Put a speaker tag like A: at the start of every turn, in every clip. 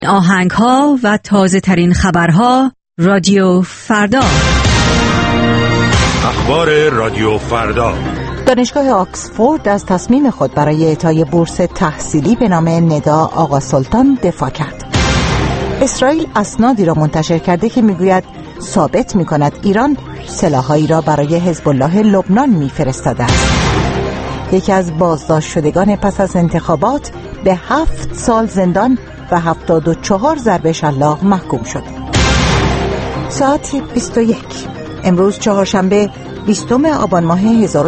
A: آهنگ‌ها و تازه‌ترین خبرها رادیو فردا.
B: اخبار رادیو فردا.
C: دانشگاه آکسفورد از تصمیم خود برای اعطای بورس تحصیلی به نام ندا آقا سلطان دفاع کرد. اسرائیل اسنادی را منتشر کرده که میگوید ثابت می‌کند ایران سلاح‌هایی را برای حزب الله لبنان می‌فرستاده است. یکی از بازداشت شدگان پس از انتخابات به 7 سال زندان و 74 ضربه شلاق محکوم شد. ساعت 21 امروز چهارشنبه 20 آبان ماه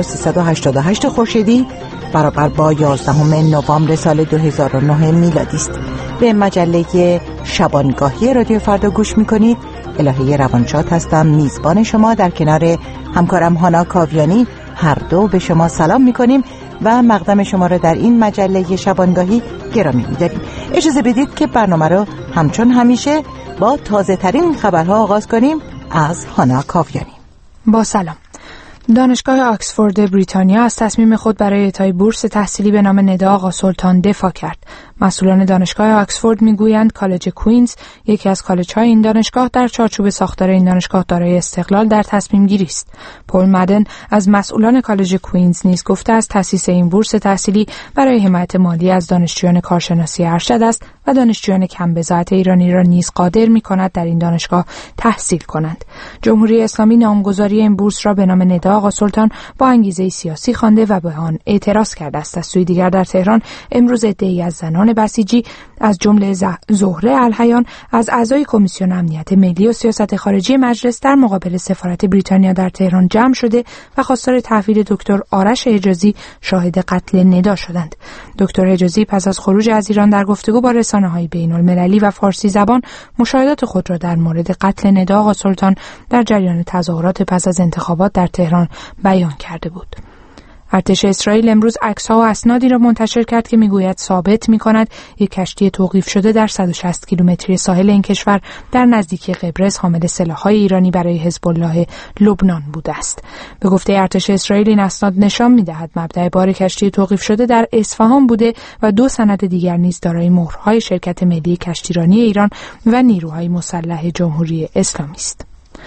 C: 1388 خورشیدی برابر با 11 نوامبر سال 2009 میلادی است. به مجله شبانگاهی رادیو فردا گوش میکنید. الهه روانشاد هستم، میزبان شما. در کنار همکارم هانا کاویانی هر دو به شما سلام میکنیم و مقدم شما را در این مجله شبانگاهی گرامی می‌داریم. اجازه بدید که برنامه را همچون همیشه با تازه ترین خبرها آغاز کنیم. از هانا کاویانی.
D: با سلام. دانشگاه آکسفورد بریتانیا از تصمیم خود برای اعطای بورس تحصیلی به نام ندا آقا سلطان دفاع کرد. مسئولان دانشگاه آکسفورد میگویند کالج کوینز، یکی از کالج‌های این دانشگاه، در چارچوب ساختار این دانشگاه دارای استقلال در تصمیم گیری است. پول مدن از مسئولان کالج کوینز نیز گفته است تأسیس این بورس تحصیلی برای حمایت مالی از دانشجویان کارشناسی ارشد است و دانشجویان کم بضاعت ایرانی را نیز قادر می‌کند در این دانشگاه تحصیل کنند. جمهوری اسلامی نامگذاری این بورس را به نام ندا آقا سلطان با انگیزه سیاسی خوانده و به آن اعتراض کرده است. از سوی دیگر در تهران امروز عده‌ای از زنان بسیجی از جمله زهره الحیان از اعضای کمیسیون امنیت ملی و سیاست خارجی مجلس در مقابل سفارت بریتانیا در تهران جمع شده و خواستار تحویل دکتر آرش حجازی شاهد قتل ندا شدند. دکتر حجازی پس از خروج از ایران در گفتگو با رسانه‌های بین‌المللی و فارسی زبان مشاهدات خود را در مورد قتل ندا آقا سلطان در جریان تظاهرات پس از انتخابات در تهران بیان کرده بود. ارتش اسرائیل امروز عکس‌ها و اسنادی را منتشر کرد که میگوید ثابت می‌کند یک کشتی توقیف شده در 160 کیلومتری ساحل این کشور در نزدیکی قبرس حامل سلاح‌های ایرانی برای حزب الله لبنان بوده است. به گفته ارتش اسرائیل این اسناد نشان می‌دهد مبدأ بار کشتی توقیف شده در اصفهان بوده و 2 سند دیگر نیز دارای مهرهای شرکت ملی کشتیرانی ایران و نیروهای مسلح جمهوری اسلامی است.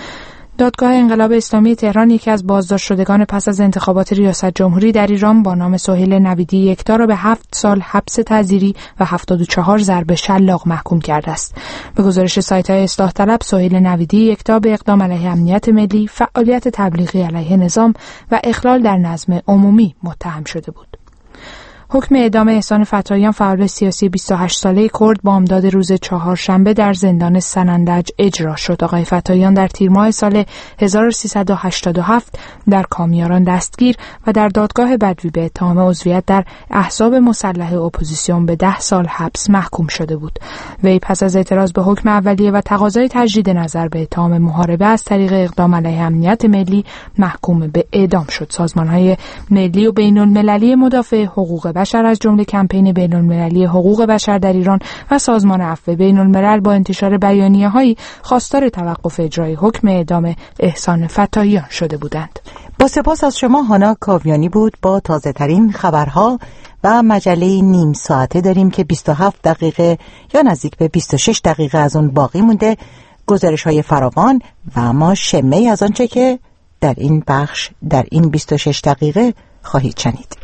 D: دادگاه انقلاب اسلامی تهران یکی از بازداشت شدگان پس از انتخابات ریاست جمهوری در ایران با نام سهیل نویدی یکتا را به 7 سال حبس تعزیری و 74 ضربه شلاق محکوم کرده است. به گزارش سایت‌های اصلاح طلب، سهیل نویدی یکتا به اقدام علیه امنیت ملی، فعالیت تبلیغی علیه نظام و اخلال در نظم عمومی متهم شده بود. حکم اعدام احسان فتاییان فعال سیاسی 28 ساله کرد بامداد روز چهارشنبه در زندان سنندج اجرا شد. آقای فتاییان در تیر ماه سال 1387 در کامیاران دستگیر و در دادگاه بدوی به اتهام عضویت در احزاب مسلح اپوزیسیون به 10 سال حبس محکوم شده بود. وی پس از اعتراض به حکم اولیه و تقاضای تجدید نظر به اتهام محاربه از طریق اقدام علیه امنیت ملی محکوم به اعدام شد. سازمان‌های ملی و بین‌المللی مدافع حقوق بشر از جمله کمپین بین‌المللی حقوق بشر در ایران و سازمان عفو بین‌الملل با انتشار بیانیه‌هایی خواستار توقف اجرای حکم اعدام احسان فتاییان شده بودند.
C: با سپاس از شما هانا کاویانی بود با تازه ترین خبرها و مجله نیم ساعته داریم که 27 دقیقه یا نزدیک به 26 دقیقه از اون باقی مونده. گزارش‌های فراوان و اما شمه‌ای از آنچه که در این بخش در این 26 دقیقه خواهید شنید.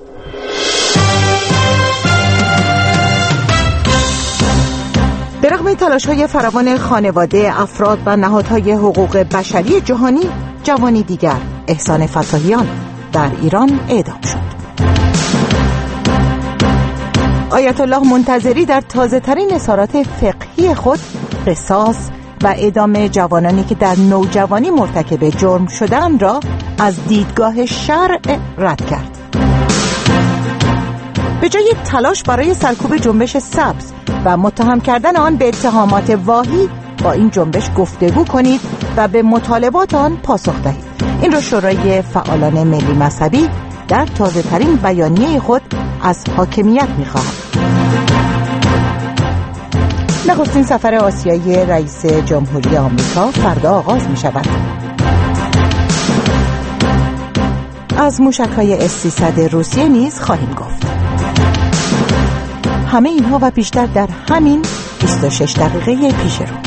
C: به رغم تلاش‌های فراوان خانواده، افراد و نهادهای حقوق بشری جهانی، جوانی دیگر، احسان فتاییان، در ایران اعدام شد. آیت الله منتظری در تازه‌ترین اظهارات فقهی خود قصاص و اعدام جوانانی که در نوجوانی مرتکب جرم شدند را از دیدگاه شرع رد کرد. به جای تلاش برای سرکوب جنبش سبز و متهم کردن آن به اتهامات واهی، با این جنبش گفتگو کنید و به مطالبات آن پاسخ دهید. این را شورای فعالان ملی مذهبی در تازه ترین بیانیه خود از حاکمیت می‌خواهد. نخستین سفر آسیایی رئیس جمهوری آمریکا فردا آغاز می‌شود. از موشک‌های S-300 روسیه نیز خواهیم گفت. همه اینها و بیشتر در همین 26 دقیقه پیش رو.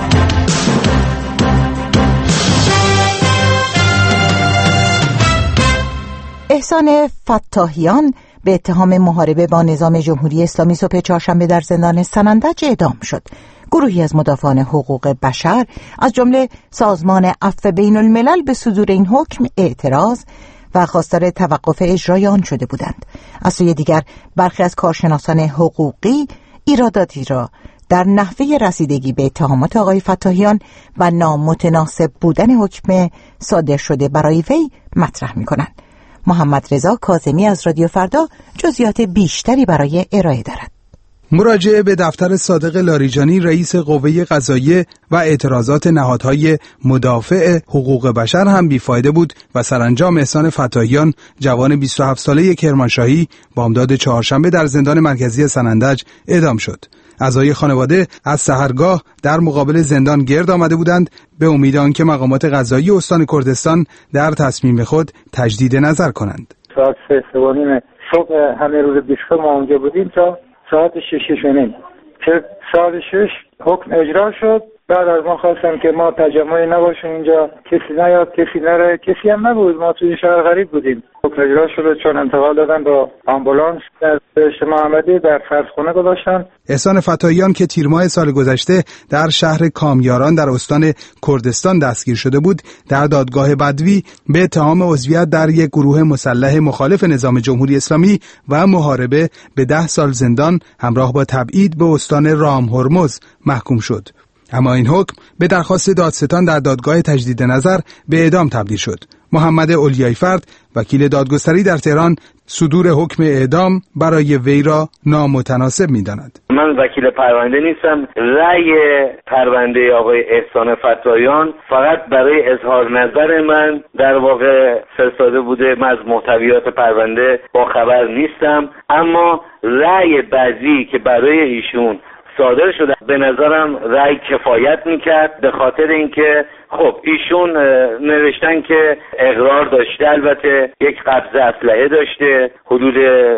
C: احسان فتاحیان به اتهام محاربه با نظام جمهوری اسلامی صبح چهارشنبه در زندان سنندج اعدام شد. گروهی از مدافعان حقوق بشر از جمله سازمان عفو بین الملل به صدور این حکم اعتراض و خواستار توقف اجرای آن شده بودند. از سوی دیگر برخی از کارشناسان حقوقی ایراداتی را در نحوه رسیدگی به اتهامات آقای فتاحیان و نامتناسب بودن حکم صادر شده برای وی مطرح می‌کنند. محمد رضا کاظمی از رادیو فردا جزئیات بیشتری برای ارائه دارد.
E: مراجعه به دفتر صادق لاریجانی رئیس قوه قضاییه و اعتراضات نهادهای مدافع حقوق بشر هم بیفایده بود و سرانجام احسان فتاحیان جوان 27 ساله کرمانشاهی بامداد چهارشنبه در زندان مرکزی سنندج اعدام شد. اعضای خانواده از سحرگاه در مقابل زندان گرد آمده بودند به امید آنکه مقامات قضایی استان کردستان در تصمیم خود تجدید نظر کنند.
F: ساعت 3:30 صبح همه روز 20 ما اونجا بودیم تا ساعت 6:30 که ساعت 6 حکم اجرا شد. بعد از ما خواستم که ما تجمعی نباشیم اینجا، کسی نیاد کسی نره، کسی هم نبود، ما توی شهر غریب بودیم. حکم اجرا شد چون انتقال دادن با آمبولانس در بهشت محمدی در فرضخانه گذاشتن.
E: احسان فتاحیان که تیر ماه سال گذشته در شهر کامیاران در استان کردستان دستگیر شده بود، در دادگاه بدوی به اتهام عضویت در یک گروه مسلح مخالف نظام جمهوری اسلامی و محاربه به 10 سال زندان همراه با تبعید به استان رام هرمز محکوم شد. اما این حکم به درخواست دادستان در دادگاه تجدید نظر به اعدام تبدیل شد. محمد اولیای فرد وکیل دادگستری در تهران صدور حکم اعدام برای وی را نامتناسب می‌داند.
G: من وکیل پرونده نیستم. رأی پرونده آقای احسان فتاحیان فقط برای اظهار نظر من در واقع فرستاده بوده. من از محتویات پرونده با خبر نیستم، اما رأی بعضی که برای ایشون صادر شده به نظرم رأی کفایت میکرد، به خاطر اینکه خب ایشون نوشتن که اقرار داشته، البته یک قبضه اسلحه داشته، حدود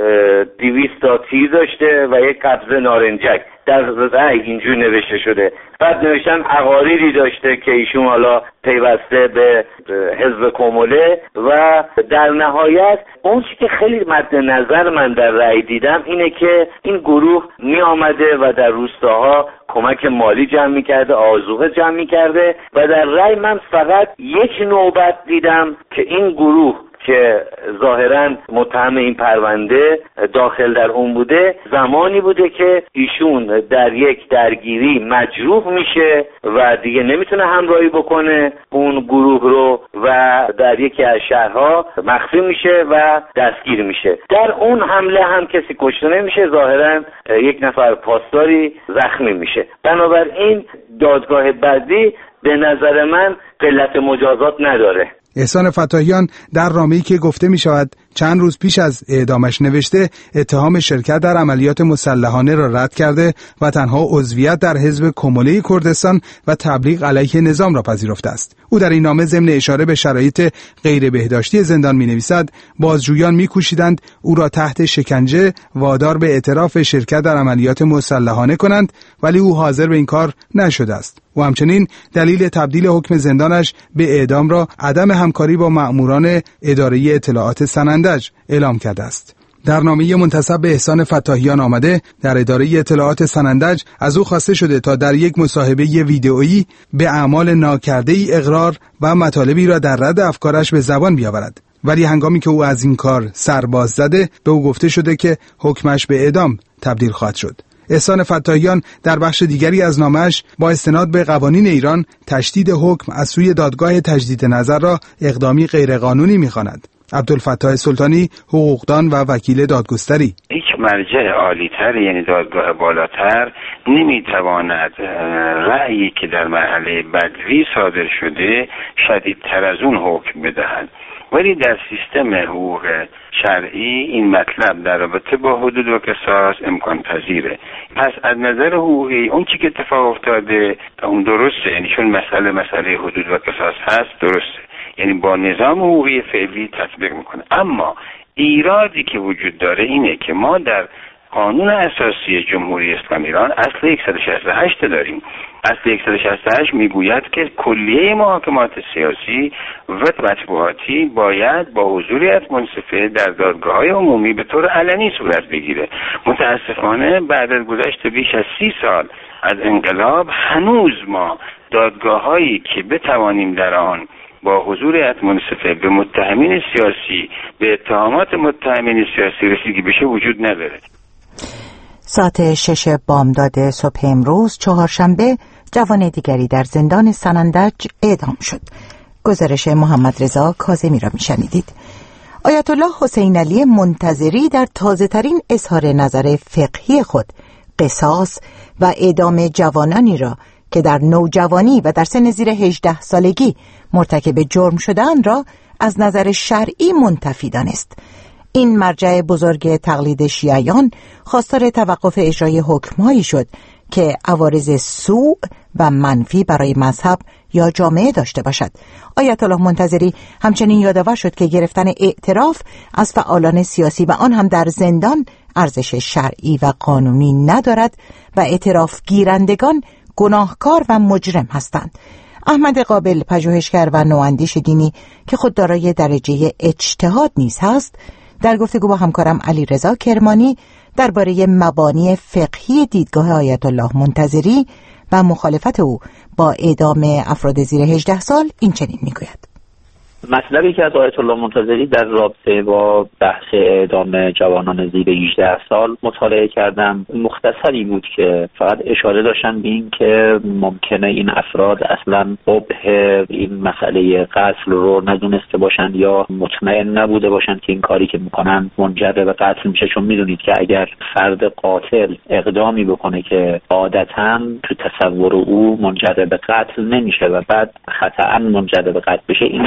G: 200 تا تیر داشته و یک قبضه نارنجک در رأی اینجور نوشته شده. بعد نوشتن عقاریدی داشته که ایشون حالا پیوسته به حزب کموله و در نهایت اون چی که خیلی مد نظر من در رأی دیدم اینه که این گروه می آمده و در روستاها کمک مالی جمع می‌کرده، آذوقه جمع می‌کرده و در رأی من فقط یک نوبت دیدم که این گروه که ظاهراً متهم این پرونده داخل در اون بوده، زمانی بوده که ایشون در یک درگیری مجروح میشه و دیگه نمیتونه همراهی بکنه اون گروه رو و در یکی از شهرها مخفی میشه و دستگیر میشه. در اون حمله هم کسی کشته نمیشه، ظاهراً یک نفر پاسداری زخمی میشه. بنابراین دادگاه بعدی به نظر من قلت مجازات نداره.
E: احسان فتاحیان در نامه‌ای که گفته می شود چند روز پیش از اعدامش نوشته اتهام شرکت در عملیات مسلحانه را رد کرده و تنها عضویت در حزب کموله کردستان و تبلیغ علیه نظام را پذیرفته است. او در این نامه ضمن اشاره به شرایط غیر بهداشتی زندان می نویسد بازجویان می کوشیدند او را تحت شکنجه وادار به اعتراف شرکت در عملیات مسلحانه کنند، ولی او حاضر به این کار نشده است. و همچنین دلیل تبدیل حکم زندانش به اعدام را عدم همکاری با مأموران اداره اطلاعات سنندج اعلام کرده است. در نامه منتسب به احسان فتاحیان آمده در اداره اطلاعات سنندج از او خواسته شده تا در یک مصاحبه ویدئویی به اعمال ناکرده‌ای اقرار و مطالبی را در رد افکارش به زبان بیاورد، ولی هنگامی که او از این کار سر باز زده به او گفته شده که حکمش به اعدام تبدیل خواهد شد. احسان فتاحیان در بخش دیگری از نامه‌اش با استناد به قوانین ایران تشدید حکم از سوی دادگاه تجدید نظر را اقدامی غیرقانونی می‌خواند. عبدالفتاح سلطانی، حقوقدان و وکیل دادگستری:
H: هیچ مرجع عالی‌تر یعنی دادگاه بالاتر نمی‌تواند رأیی که در مرحله بدوی صادر شده شدیدتر از اون حکم بدهد، ولی در سیستم حقوق شرعی این مطلب در رابطه با حدود و قصاص امکان پذیره. پس از نظر حقوقی اون چی که اتفاق افتاده اون درسته، یعنی چون مسئله حدود و قصاص هست درسته، یعنی با نظام حقوقی فعلی تطبیق میکنه. اما ایرادی که وجود داره اینه که ما در قانون اساسی جمهوری اسلامی ایران اصل 168 داریم. اصل 168 میگوید که کلیه محاکمات سیاسی و مطبوعاتی باید با حضور منصفه در دادگاه‌های عمومی به طور علنی صورت بگیره. متاسفانه بعد از گذشت بیش از 30 سال از انقلاب هنوز ما دادگاه‌هایی که بتوانیم در آن با حضور منصفه به متهمین سیاسی، به اتهامات متهمین سیاسی رسیدگی بشه وجود نداره.
C: ساعت 6 بامداد صبح امروز چهارشنبه جوان دیگری در زندان سنندج اعدام شد. گزارش محمد رضا کاظمی را میشنیدید. آیت الله حسین علی منتظری در تازه ترین اظهار نظر فقهی خود قصاص و اعدام جوانانی را که در نوجوانی و در سن زیر 18 سالگی مرتکب جرم شدند را از نظر شرعی منتفی دانست. این مرجع بزرگ تقلید شیعیان خواستار توقف اجرای حکمهایی شد که عوارض سوء و منفی برای مذهب یا جامعه داشته باشد. آیت الله منتظری همچنین یادآور شد که گرفتن اعتراف از فعالان سیاسی و آن هم در زندان ارزش شرعی و قانونی ندارد و اعتراف گیرندگان گناهکار و مجرم هستند. احمد قابل، پژوهشگر و نواندیش دینی که خود دارای درجه اجتهاد نیز هست، در گفتگو با همکارم علیرضا کرمانی درباره مبانی فقهی دیدگاه آیت الله منتظری و مخالفت او با اعدام افراد زیر 18 سال این چنین میگوید.
I: مطلبی که از آیت الله منتظری در رابطه با بحث اعدام جوانان زیر 18 سال مطالعه کردم مختصری بود که فقط اشاره داشتن به این که ممکنه این افراد اصلا قبح این مسئله قتل رو ندونسته باشن یا مطمئن نبوده باشن که این کاری که میکنن منجر به قتل میشه، چون میدونید که اگر فرد قاتل اقدامی بکنه که عادتاً تو تصور او منجر به قتل نمیشه و بعد خطأ منجر به قتل بشه، این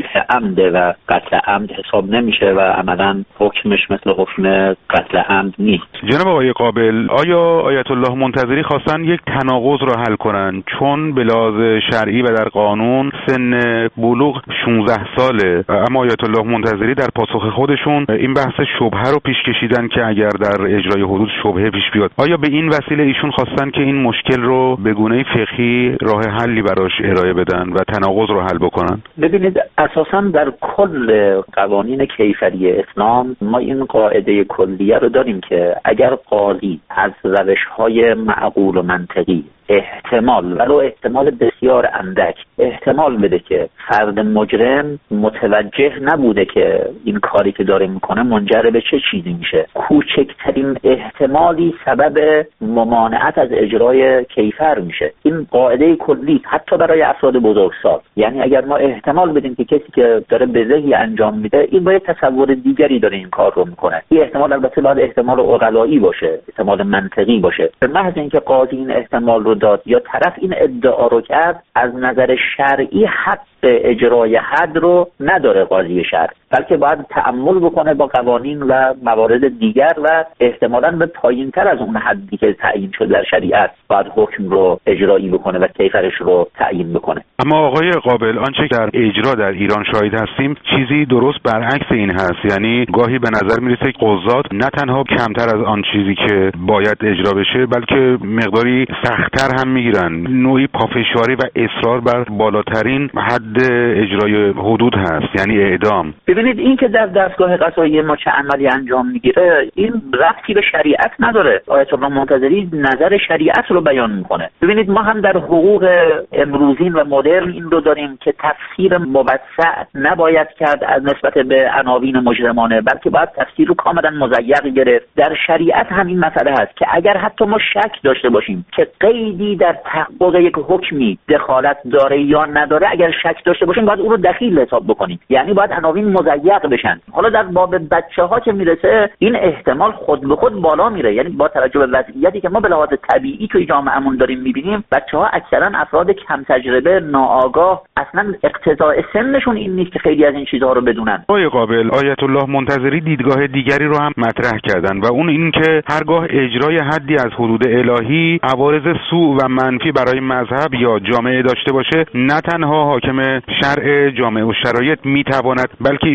I: عمده و قتل عمد حساب نمیشه و عملاً حکمش مثل حکم قتل عمد نیست.
B: جناب آقای قابل، آیا آیت الله منتظری خواستن یک تناقض را حل کنن؟ چون به لحاظ شرعی و در قانون سن بلوغ 16 ساله، اما آیت الله منتظری در پاسخ خودشون این بحث شبهه رو پیش کشیدن که اگر در اجرای حدود شبهه پیش بیاد، آیا به این وسیله ایشون خواستن که این مشکل رو به گونه فقهی راه حلی براش ارائه بدن و تناقض رو حل بکنن؟
I: ببینید، اساساً در کل قوانین کیفری اسلام ما این قاعده کلیه رو داریم که اگر قاضی از روش‌های معقول و منطقی احتمال ولو احتمال بسیار اندک احتمال بده که فرد مجرم متوجه نبوده که این کاری که داره میکنه منجر به چه چیزی میشه، کوچکترین احتمالی سبب ممانعت از اجرای کیفر میشه. این قاعده کلی حتی برای افراد بزرگسال، یعنی اگر ما احتمال بدیم که کسی که داره بزهی انجام میده این باید تصور دیگری داره این کار رو میکنه، این احتمال البته باید احتمال عقلایی باشه، احتمال منطقی باشه. به محض اینکه قاضی این احتمال رو داد یا طرف این ادعا رو کرد، از نظر شرعی حق اجرای حد رو نداره قاضی شرع، بلکه باید تأمل بکنه با قوانین و موارد دیگر و احتمالاً به پایین تر از اون حدی که تعیین شده در شریعت باید حکم رو اجرایی بکنه و کیفرش رو تعیین بکنه.
B: اما آقای قابل، آنچه در اجرا در ایران شاهد هستیم چیزی درست برعکس این هست، یعنی گاهی به نظر میرسه که قضات نه تنها کمتر از آن چیزی که باید اجرا بشه بلکه مقداری سخت‌تر هم میگیرن، نوعی پافشاری و اصرار بر بالاترین حد اجرای حدود هست، یعنی اعدام.
I: ببینید، این که در دستگاه قضایی ما چه عملی انجام میگیره این ربطی به شریعت نداره. آیت الله منتظری نظر شریعت رو بیان میکنه. ببینید، ما هم در حقوق امروزین و مدرن این رو داریم که تفسیر موسع نباید کرد از نسبت به عناوین مجرمانه، بلکه باید تفسیر رو کاملا مضیق گرفت. در شریعت هم این مسئله هست که اگر حتی ما شک داشته باشیم که قیدی در تحقق یک حکمی دخالت داره یا نداره، اگر شک داشته باشیم باید اون رو دخیل حساب بکنیم، یعنی باید عناوین مضیق بشن. حالا در باب بچه‌ها که میرسه این احتمال خود به خود بالا میره، یعنی با توجه به وضعیتی که ما به لحاظ طبیعی توی جامعهمون داریم میبینیم، بچه‌ها اکثرا افراد کم تجربه، ناآگاه، اصلا اقتضاء سنشون این نیست که خیلی از این چیزها رو بدونن.
B: آقای قابل، آیت الله منتظری دیدگاه دیگری رو هم مطرح کردن و اون این که هرگاه اجرای حدی از حدود الهی عوارض سوء و منفی برای مذهب یا جامعه داشته باشه، نه تنها حاکم شرع جامعه و شرایط میتواند بلکه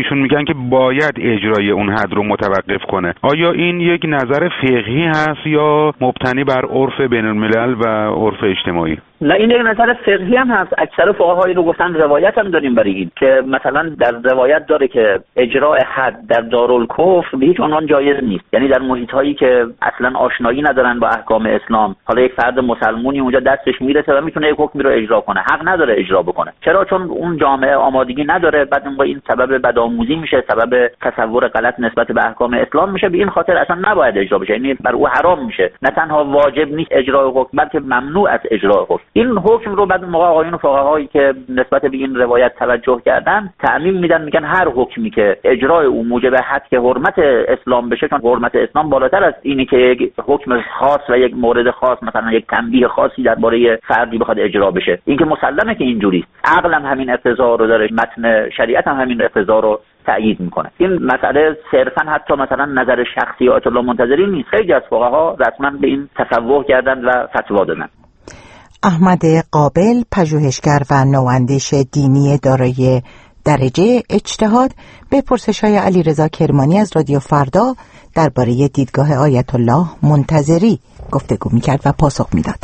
B: ایشون میگن که باید اجرای اون حد رو متوقف کنه. آیا این یک نظر فقهی هست یا مبتنی بر عرف بین الملل و عرف اجتماعی؟
I: نه، این یک نظر فقهی هم هست. اکثر فقهای رو گفتن، روایت هم داریم برای این که مثلا در روایت داره که اجراء حد در دارالکفر به هیچ عنوان جایز نیست. یعنی در محیط هایی که اصلا آشنایی ندارن با احکام اسلام، حالا یک فرد مسلمونی اونجا دستش میرسه و میتونه یک حکمی رو اجرا کنه، حق نداره اجرا بکنه. چرا؟ چون اون جامعه آمادگی نداره، بعد این سبب بدآموزی میشه، سبب تصور غلط نسبت به احکام اسلام میشه. به این خاطر اصلا نباید اجرا بشه، یعنی بر او حرام میشه. نه تنها واجب نیست اجرای حکم، بلکه ممنوع از اجرای حکم. این حکم رو بعد موقع آقایون فقهایی که نسبت به این روایت توجه کردن تعمیم میدن، میگن هر حکمی که اجرای او موجب حد که حرمت اسلام بشه، چون حرمت اسلام بالاتر از اینی که یک حکم خاص و یک مورد خاص، مثلا یک تنبیه خاصی درباره فردی بخواد اجرا بشه. این که مسلمه که اینجوری، عقل هم همین اقتضا رو داره، متن شریعت هم همین اقتضا رو تأیید میکنه. این مسئله صرفا حتی مثلا نظر شخصی آیت الله منتظری نیست، خیلی از فقها رسما به این تصور کردن و فتوا دادن.
C: احمد قابل، پژوهشگر و نواندیش دینی دارای درجه اجتهاد، به پرسش‌های علیرضا کرمانی از رادیو فردا درباره دیدگاه آیت الله منتظری گفتگو می‌کرد و پاسخ می‌داد.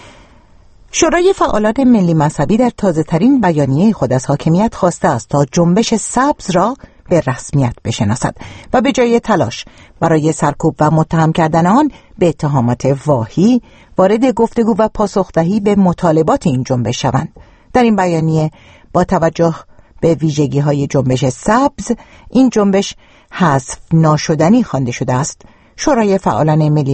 C: شورای فعالان ملی مذهبی در تازه‌ترین بیانیه خود از حاکمیت خواسته است تا جنبش سبز را به رسمیت بشناسد و به جای تلاش برای سرکوب و متهم کردن آن به اتهامات واهی وارد گفتگو و پاسخدهی به مطالبات این جنبش شوند. در این بیانیه با توجه به ویژگی‌های جنبش سبز، این جنبش حذف ناشدنی خوانده شده است. شورای فعالان ملی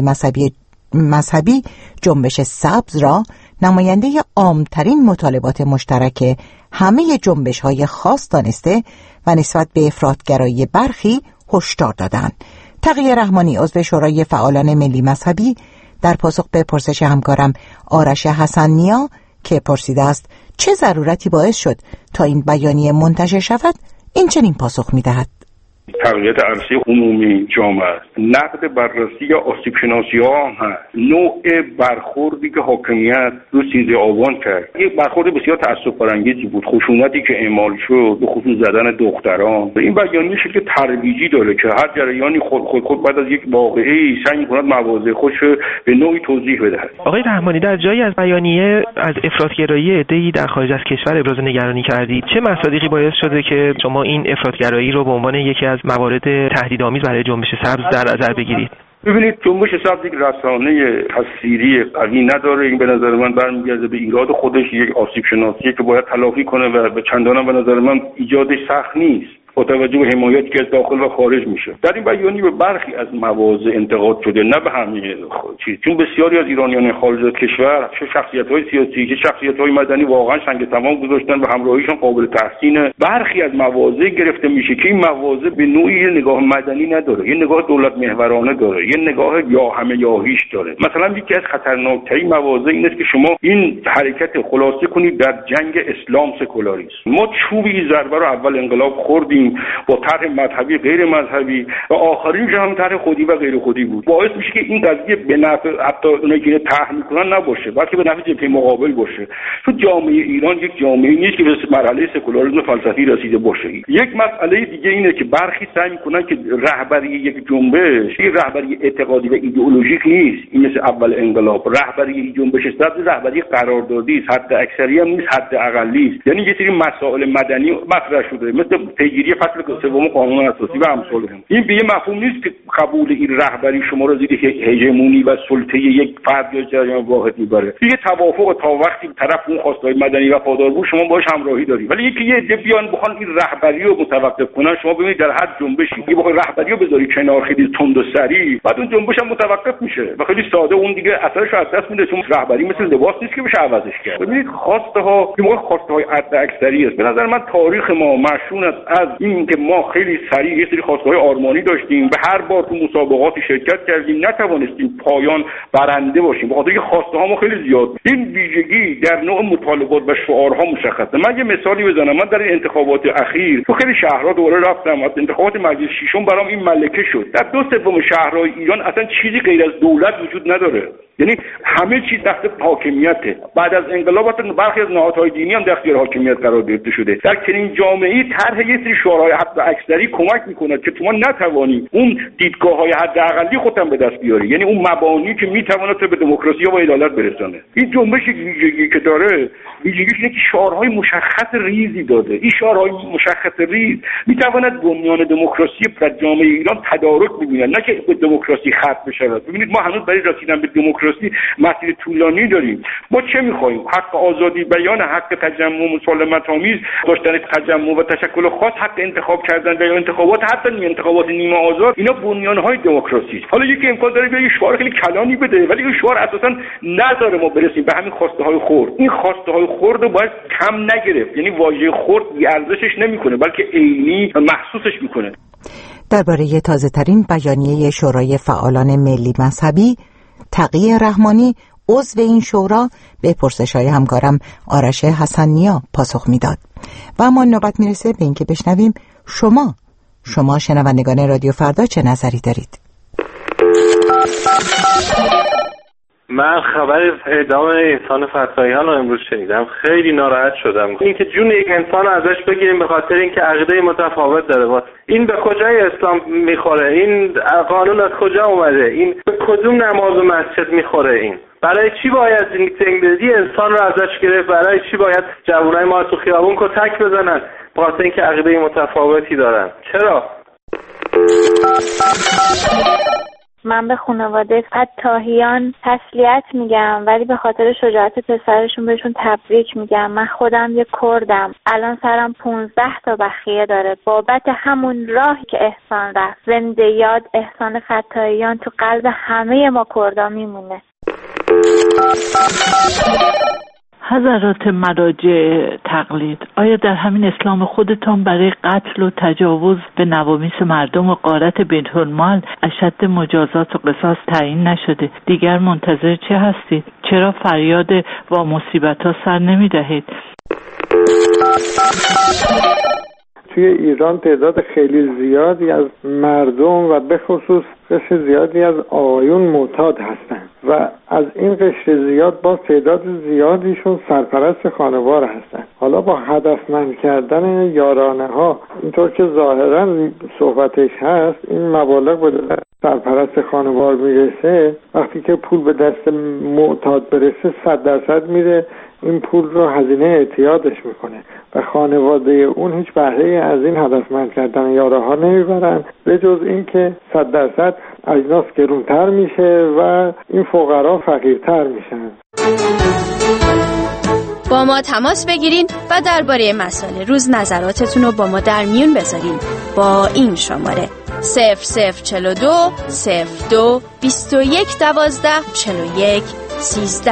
C: مذهبی جنبش سبز را نماینده عامترین مطالبات مشترک همه جنبش‌های خاص دانسته و نسبت به افراط‌گرایی برخی هشدار دادند. تقی رحمانی، عضو شورای فعالان ملی مذهبی، در پاسخ به پرسش همکارم آرش حسن‌نیا که پرسیده است چه ضرورتی باعث شد تا این بیانیه منتشر شود، این چنین پاسخ می‌دهد:
J: تقویت عرصه عمومی جامعه، نقد بررسی یا آسیب شناسی ها هم هست، نوع برخوردی که حاکمیت رو 13 آبان کرد یک برخورد بسیار تأسف برانگیزی بود، خشونتی که اعمال شد، به خصوص زدن دختران. این بیانیه شکل ترویجی داره که هر جریانی خود بعد از یک واقعه‌ای سعی می‌کند مواضع خودش به نوعی توضیح بدهد.
K: آقای رحمانی، در جایی از بیانیه از افراط‌گرایی عده‌ای در خارج از کشور ابراز نگرانی کردید. چه مصادیقی باعث شده که شما این افراط‌گرایی رو به عنوان یکی از موارد تهدیدآمیز برای جنبش سبز در نظر بگیرید؟
J: ببینید، جنبش سبز یک رسانه تصویری قوی نداره. این به نظر من برمیگرده به ایراد خودش، یک آسیب شناسیه که باید تلافی کنه و به چندان به نظر من ایجادش سخت نیست با توجه به حمایتی که از داخل و خارج میشه. در این بیانیه به برخی از مواضع انتقاد شده، نه به همه چیز، چون بسیاری از ایرانیان خارج از کشور، چه شخصیت‌های سیاسی چه شخصیت‌های مدنی، واقعا سنگ تمام گذاشتن و همراهیشون قابل تحسینه. برخی از مواضع گرفته میشه که این مواضع به نوعی نگاه مدنی نداره، یه نگاه دولت محورانه داره، یه نگاه یا همه یا هیچ داره. مثلا یکی از خطرناک‌ترین مواضع این است که شما این حرکت خلاصه کنید در جنگ اسلام سکولاریسم. ما چوبی ضربه رو اول انقلاب خوردیم با طرح مذهبی غیر مذهبی و آخرین هم طرح خودی و غیر خودی بود. باعث میشه که این قضیه به نفع حتی اونایی که طرح میکنن نباشه، بلکه به نفع جبهه مقابل باشه. چون جامعه ایران یک جامعه نیست که به مرحله سکولاریسم فلسفی رسیده باشه. یک مسئله دیگه اینه که برخی سعی میکنن که رهبری یک جنبش یک رهبری اعتقادی و ایدئولوژیک نیست. این مثل اول انقلاب، رهبری جنبش سبز رهبری قراردادی است، حد اکثری هم نیست، حد اقلی است. یعنی یه سری مسائل مدنی مطرح شده مثل پیگیری فصل سوم قانون اساسی و امثال این به یه مفهوم نیست که قبول این رهبری شما رو زیر هژمونی و سلطه یک فرد یا جریان واحد میبره. یه توافق تا وقتی طرف اون خواستهای مدنی وفادار بود شما باهاش همراهی داری، ولی یکی یه عده بیان بخوان این رهبری رو متوقف کنن. شما ببینید در هر جنبشی یه بخوای رهبری رو بذاری کنار خیلی تند و سریع، بعد اون جنبش هم متوقف میشه و خیلی ساده اون دیگه اثرش رو از دست میده، چون رهبری مثل لباس نیست که بشه عوضش کرد. ببینید خواسته ها یه موقع خواسته های حد اکثری است. به نظر من تاریخ ما مشهور است از این که ما خیلی سریع یه سری خواستهای آرمانی داشتیم و هر بار تو مسابقاتی شرکت کردیم نتوانستیم پایان برنده باشیم، بخاطر اینکه خواسته ها ما خیلی زیاد. این ویژگی در نوع مطالبات و شعارها مشخصه. من یه مثالی بزنم. من در این انتخابات اخیر تو خیلی شهرها دوباره رفتم، از انتخابات مجلس ششم برام این ملکه شد. در 2/3 شهرهای ایران اصلا چیزی غیر از دولت وجود نداره. یعنی همه چیز تحت حاکمیته. بعد از انقلاب برخی از نهادهای دینی هم در اختیار حاکمیت قرار گرفته شده. در چنین جامعه‌ای طرح یه سری شورای حد اکثری کمک می‌کند که تو ما نتوانی اون دیدگاه‌های حداقلی خودت به دست بیاری، یعنی اون مبانی که می‌تواند به دموکراسی و عدالت برسانه. این جنبش ویژگی که داره، ویژگیش اینه که شعارهای مشخص ریزی داده. این شعارهای مشخص ریز می‌تواند بنیان دموکراسی در جامعه ایران تدارک ببیند، نه که به دموکراسی ختم بشه. ببینید ما هنوز برای رسیدن به دموکراسی مسیر طولانی داریم. ما چه می‌خوایم؟ حق آزادی بیان، حق تجمع مسالمت‌آمیز، داشتن تجمع و تشکل خاص، حق انتخاب کردن و انتخابات، حتی انتخابات نیمه آزاد، اینا بنیان‌های دموکراسی است. حالا یکی امکان داره یه شعار خیلی کلانی بده، ولی این شعار اساساً نذاره ما برسیم به همین خواسته‌های خرد. این خواسته‌های خرد رو باید کم نگرفت، یعنی واژه خرد ارزشش نمی‌کنه بلکه عینی محسوسش می‌کنه.
C: درباره تازه‌ترین بیانیه شورای فعالان ملی مذهبی، تقی رحمانی عضو این شورا به پرسش‌های همکارم آرش حسن‌نیا پاسخ میداد. و اما نوبت میرسه به اینکه بشنویم شما شنوندگان رادیو فردا چه نظری دارید؟
L: من خبر اعدام احسان فتاییان رو امروز شنیدم، خیلی ناراحت شدم. اینکه جون یک انسان ازش بگیریم به خاطر اینکه عقیده متفاوت داره، این به کجای اسلام میخوره؟ این قانون از کجا اومده؟ این به کدوم نماز و مسجد میخوره؟ این برای چی باید زندگی انسان رو ازش گرفت؟ برای چی باید جوانای ما تو خیابون کتک بزنن به خاطر اینکه عقیده متفاوتی دارن؟ چرا؟
M: من به خانواده فتاحیان تسلیت میگم، ولی به خاطر شجاعت پسرشون بهشون تبریک میگم. من خودم یه کردم، الان سرم 15 تا بخیه داره بابت همون راهی که احسان رفت. زنده یاد احسان فتاحیان تو قلب همه ما کردا میمونه.
N: حضرات مراجع تقلید، آیا در همین اسلام خودتان برای قتل و تجاوز به نوامیس مردم و غارت بیت‌المال اشد مجازات و قصاص تعیین نشده؟ دیگر منتظر چه هستید؟ چرا فریاد و مصیبت‌ها سر نمی‌دهید؟
O: توی ایران تعداد خیلی زیادی از مردم و به خصوص قشر زیادی از آقایون معتاد هستند و از این قشر زیاد با تعداد زیادیشون سرپرست خانوار هستند. حالا با هدفمند کردن یارانه ها اینطور که ظاهرا صحبتش هست، این مبالغ به دست سرپرست خانوار میرسه. وقتی که پول به دست معتاد برسه 100% میره این پول رو هزینه اعتیادش میکنه و خانواده اون هیچ بهره از این هدفمند کردن یاره ها نمیبرن، به جز این که 100% اجناس گرونتر میشه و این فقرا فقیرتر میشن.
P: با ما تماس بگیرین و درباره مسائل روز نظراتتون رو با ما در میون بذارین با این شماره 0042 02 21 12 41 13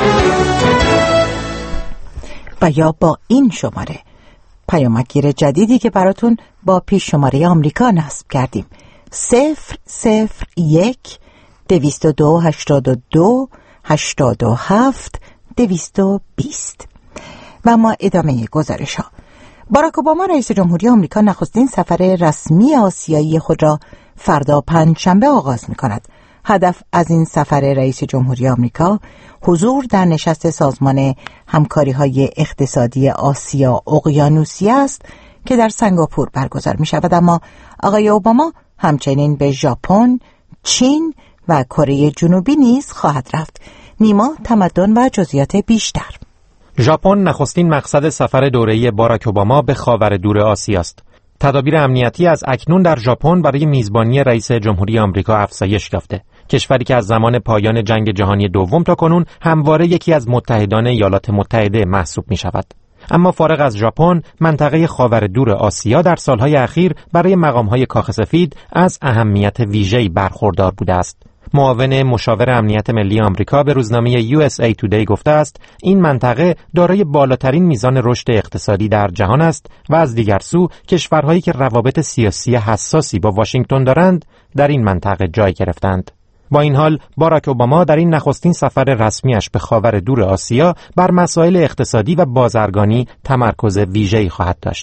C: و یا با این شماره پیامکگیر جدیدی که براتون با پیش شماره آمریکا نصب کردیم 001 202 82 87 220. و ما ادامه گزارش ها. باراک اوباما رئیس جمهوری آمریکا نخستین سفر رسمی آسیایی خود را فردا پنجشنبه آغاز می کند. هدف از این سفر رئیس جمهوری آمریکا حضور در نشست سازمان همکاری‌های اقتصادی آسیا اقیانوسیه است که در سنگاپور برگزار می شود. اما آقای اوباما همچنین به ژاپن، چین و کره جنوبی نیز خواهد رفت. نیما تمدن و جزئیات بیشتر.
Q: ژاپن نخستین مقصد سفر دوره‌ای باراک اوباما به خاورمیانه آسیا است. تدابیر امنیتی از اکنون در ژاپن برای میزبانی رئیس جمهوری آمریکا افزایش یافته. کشوری که از زمان پایان جنگ جهانی دوم تا کنون همواره یکی از متحدان ایالات متحده محسوب می شود. اما فارغ از ژاپن، منطقه خاورمیانه آسیا در سالهای اخیر برای مقام‌های کاخ سفید از اهمیت ویژه‌ای برخوردار بوده است. معاون مشاور امنیت ملی آمریکا به روزنامه USA Today گفته است این منطقه دارای بالاترین میزان رشد اقتصادی در جهان است و از دیگر سو کشورهایی که روابط سیاسی حساسی با واشنگتن دارند در این منطقه جای گرفتند. با این حال باراک اوباما در این نخستین سفر رسمیش به خاورمیانه آسیا بر مسائل اقتصادی و بازرگانی تمرکز ویژه‌ای خواهد داشت.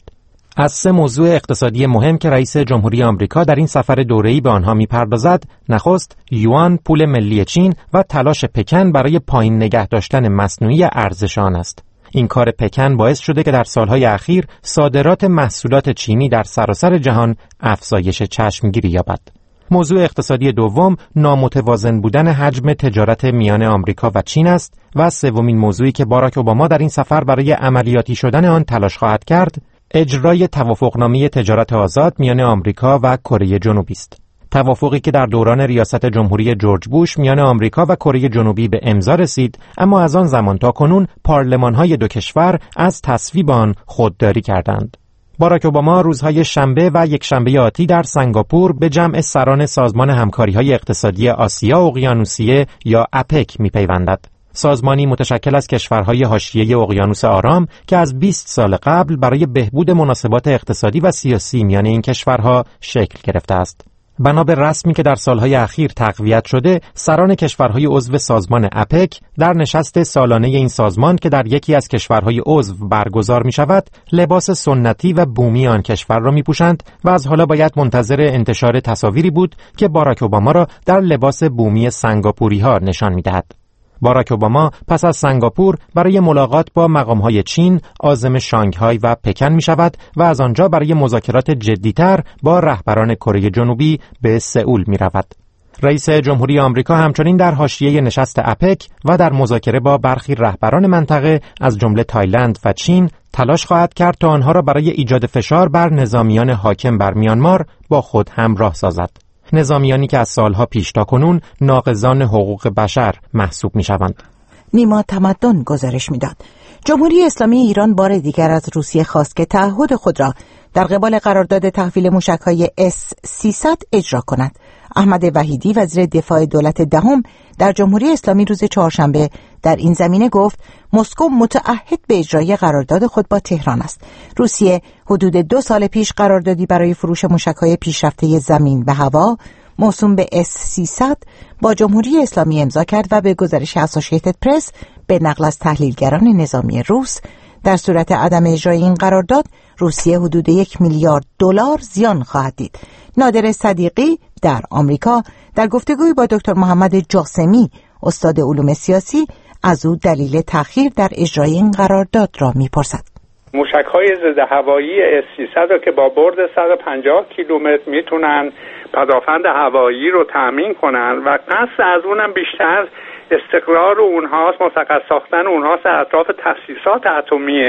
Q: از 3 موضوع اقتصادی مهم که رئیس جمهوری آمریکا در این سفر دوره‌ای به آنها می‌پردازد، نخست یوان پول ملی چین و تلاش پکن برای پایین نگه داشتن مصنوعی ارزش آن است. این کار پکن باعث شده که در سالهای اخیر صادرات محصولات چینی در سراسر جهان افزایش چشمگیری یابد. موضوع اقتصادی دوم نامتوازن بودن حجم تجارت میان آمریکا و چین است و سومین موضوعی که باراک اوباما در این سفر برای عملیاتی شدن آن تلاش خواهد کرد، اجرای توافقنامه تجارت آزاد میان آمریکا و کره جنوبی است. توافقی که در دوران ریاست جمهوری جورج بوش میان آمریکا و کره جنوبی به امضا رسید، اما از آن زمان تا کنون پارلمان‌های دو کشور از تصویب آن خودداری کردند. باراک اوباما روزهای شنبه و یکشنبه آتی در سنگاپور به جمع سران سازمان همکاری‌های اقتصادی آسیا اقیانوسیه یا اپک می‌پیوندد. سازمانی متشکل از کشورهای حاشیه اقیانوس آرام که از 20 سال قبل برای بهبود مناسبات اقتصادی و سیاسی میان این کشورها شکل گرفته است. بنا به رسمی که در سالهای اخیر تقویت شده، سران کشورهای عضو سازمان اپک در نشست سالانه این سازمان که در یکی از کشورهای عضو برگزار می شود، لباس سنتی و بومی آن کشور را می پوشند و از حالا باید منتظر انتشار تصاویری بود که باراک اوباما را در لباس بومی سنگاپوری ها نشان می دهد. باراک اوباما پس از سنگاپور برای ملاقات با مقام‌های چین عازم شانگهای و پکن می‌شود و از آنجا برای مذاکرات جدی‌تر با رهبران کره جنوبی به سئول می‌رود. رئیس جمهوری آمریکا همچنین در حاشیه نشست اپک و در مذاکره با برخی رهبران منطقه از جمله تایلند و چین تلاش خواهد کرد تا آنها را برای ایجاد فشار بر نظامیان حاکم بر میانمار با خود همراه سازد. نظامیانی که از سالها پیش تا کنون ناقضان حقوق بشر محسوب می شوند.
C: نیما تمدن گزارش می داد. جمهوری اسلامی ایران بار دیگر از روسیه خواست که تعهد خود را در قبال قرارداد تحویل موشک‌های S-300 اجرا کند. احمد وحیدی وزیر دفاع دولت دهم در جمهوری اسلامی روز چهارشنبه در این زمینه گفت مسکو متعهد به اجرای قرارداد خود با تهران است. روسیه حدود 2 سال پیش قراردادی برای فروش موشک‌های پیشرفته زمین و هوا موسوم به S-300 با جمهوری اسلامی امضا کرد و به گزارش اسوسییتد پرس به نقل از تحلیلگران نظامی روس در صورت عدم اجرای این قرارداد روسیه حدود 1 میلیارد دلار زیان خواهد دید. نادر صدیقی در آمریکا در گفتگوی با دکتر محمد جاسمی استاد علوم سیاسی از او دلیل تأخیر در اجرای این قرارداد را میپرسد.
R: موشک‌های ضد هوایی S-300 که با برد 150 کیلومتر میتونن پدافند هوایی رو تأمین کنن و قصد از اونم بیشتر استقرار اونهاست، مسقط ساختن اونهاست اطراف تأسیسات اتمی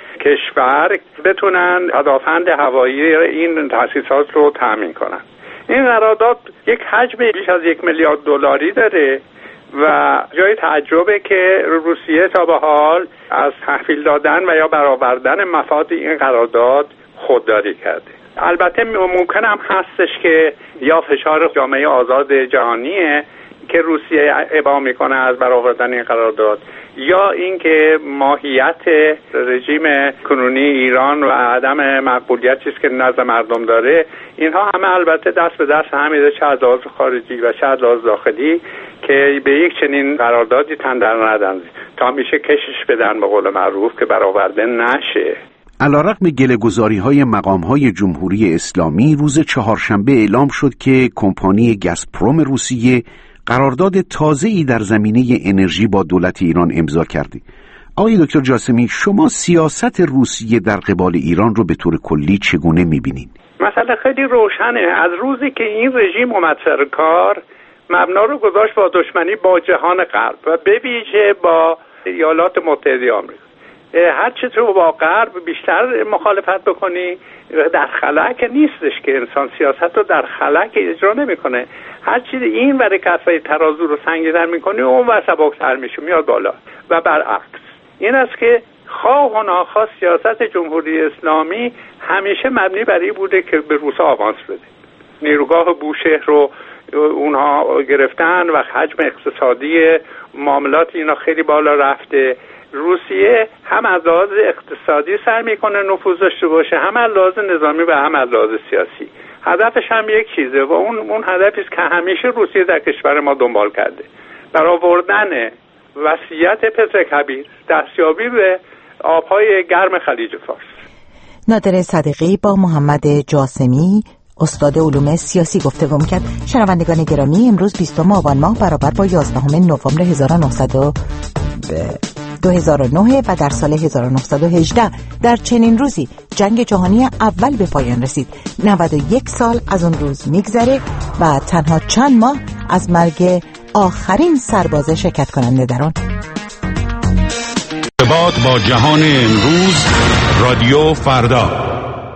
R: کشور بتونن پدافند هوایی این تأسیسات رو تأمین کنن. این قرارداد یک حجم بیش از 1 میلیارد دلاری داره و جای تعجبه که روسیه تا به حال از تحویل دادن و یا برآوردن مفاد این قرارداد خودداری کرده. البته ممکن هم هستش که یا فشار جامعه آزاد جهانیه که روسیه ابا میکنه از برآوردن این قرارداد، یا اینکه ماهیت رژیم کنونی ایران و عدم مقبولیتی است که نزد مردم داره. اینها همه البته دست به دست هم میده، چه از لحاظ خارجی و چه از لحاظ داخلی، که به یک چنین قراردادی تن در ندن تا میشه کشش بدن به قول معروف که برآورده نشه.
S: علیرغم گله‌گذاری‌های مقام‌های جمهوری اسلامی، روز چهارشنبه اعلام شد که کمپانی گازپروم روسیه قرارداد تازه‌ای در زمینه انرژی با دولت ایران امضا کرده. آقای دکتر جاسمی، شما سیاست روسیه در قبال ایران رو به طور کلی چگونه می‌بینید؟
R: مسئله خیلی روشنه. از روزی که این رژیم اومد سر کار، مبنا رو گذاشت با دشمنی با جهان غرب و به ویژه با ایالات متحده آمریکا. هر چه تو با غرب بیشتر مخالفت بکنی در خلا که نیستش که انسان سیاست رو در خلا که اجرا نمیکنه. هر چیز این ور کفه ترازو رو سنگین‌تر میکنی اون ور سبک‌تر میشه، میاد بالا و برعکس. این است که خواه و ناخواه سیاست جمهوری اسلامی همیشه مبنی بر این بوده که به روسا آوانس بده. نیروگاه بوشهر رو اونها گرفتن و حجم اقتصادی معاملات اینا خیلی بالا رفته. روسیه هم از لحاظ اقتصادی سعی میکنه نفوذ داشته باشه، هم از لحاظ نظامی و هم از لحاظ سیاسی. هدفش هم یک چیزه و اون هدفی است که همیشه روسیه در کشور ما دنبال کرده، برآوردن وصیت پتر کبیر، دستیابی به آبهای گرم خلیج فارس.
C: نادر صدیقی با محمد جاسمی استاد علوم سیاسی گفتگو می‌کرد. شنوندگان گرامی، امروز 20 آبان ماه برابر با 11 نوامبر 2009 و در سال 1918 در چنین روزی جنگ جهانی اول به پایان رسید. 91 سال از اون روز میگذره و تنها چند ماه از مرگ آخرین سرباز شرکت کننده در آن.
T: ارتباط با جهان امروز، رادیو فردا.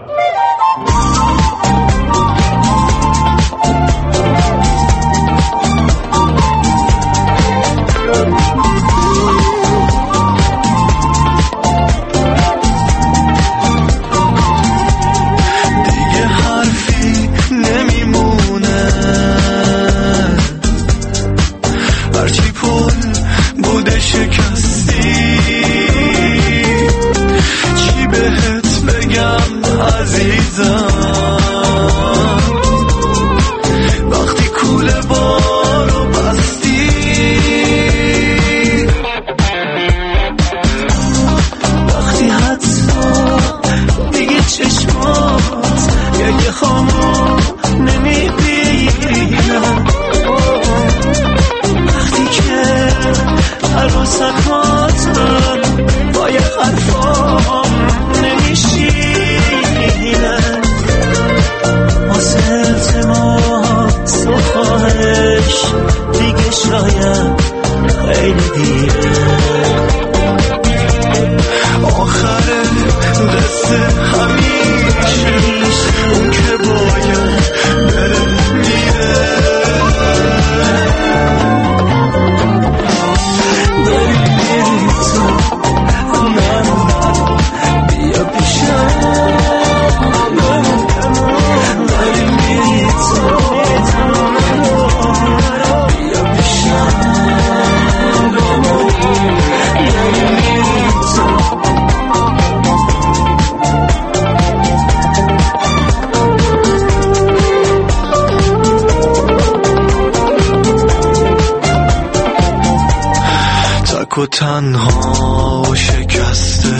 U: و تنها و شکسته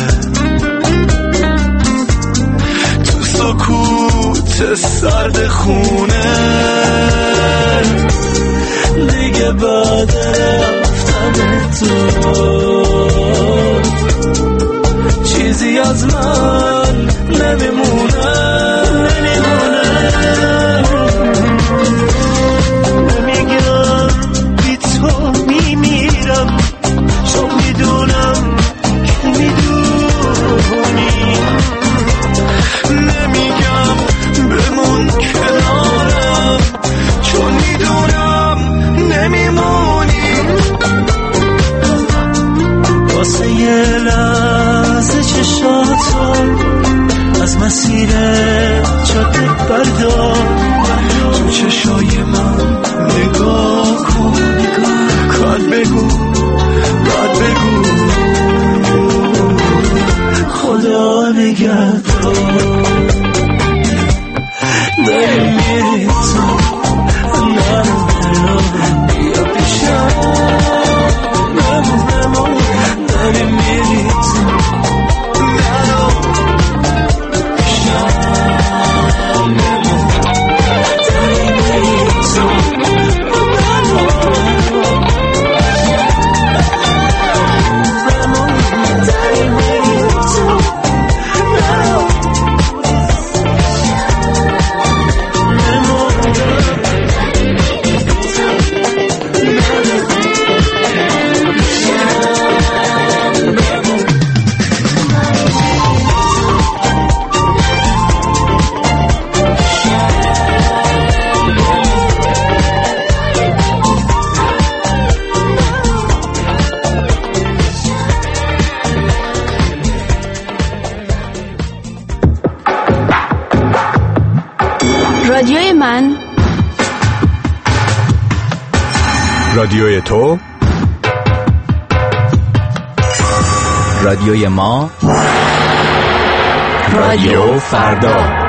U: تو سکوت سرد خونه دیگه بعد رفتن تو چیزی از من نمیمونه نمیگم بی تو میمیرم چون میدونم که میدونی نمیگم بمون کنارم چون میدونم نمیمونی واسه یه لحظه چشاتم از مسیر جاده بردار تو چشای من نگاه کن کار بگو بعد بگو خدا نگهدار داری میری تو نرم بیا پیشم نمون داری میری تو
P: رادیوی من،
V: رادیوی تو، رادیوی ما، رادیو فردا.